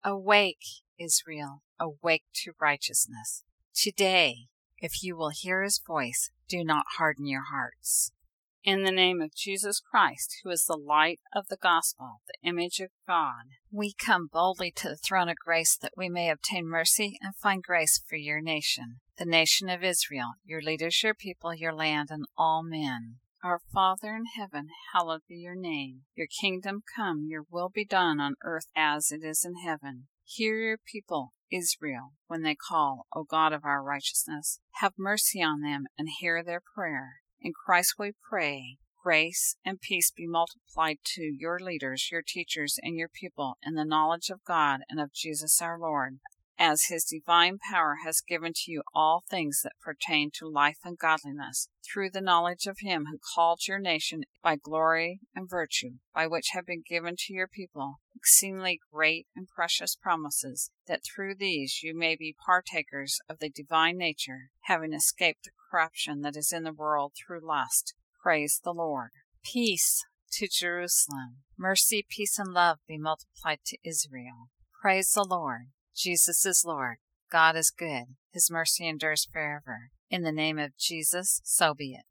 Awake, Israel, awake to righteousness. Today, if you will hear his voice, do not harden your hearts. In the name of Jesus Christ, who is the light of the gospel, the image of God, we come boldly to the throne of grace that we may obtain mercy and find grace for your nation, the nation of Israel, your leaders, your people, your land, and all men. Our Father in heaven, hallowed be your name. Your kingdom come, your will be done on earth as it is in heaven. Hear your people, Israel, when they call, O God of our righteousness. Have mercy on them and hear their prayer. In Christ we pray. Grace and peace be multiplied to your leaders, your teachers, and your people in the knowledge of God and of Jesus our Lord, as his divine power has given to you all things that pertain to life and godliness, through the knowledge of him who called your nation by glory and virtue, by which have been given to your people exceedingly great and precious promises, that through these you may be partakers of the divine nature, having escaped the corruption that is in the world through lust. Praise the Lord. Peace to Jerusalem. Mercy, peace, and love be multiplied to Israel. Praise the Lord. Jesus is Lord. God is good. His mercy endures forever. In the name of Jesus, so be it.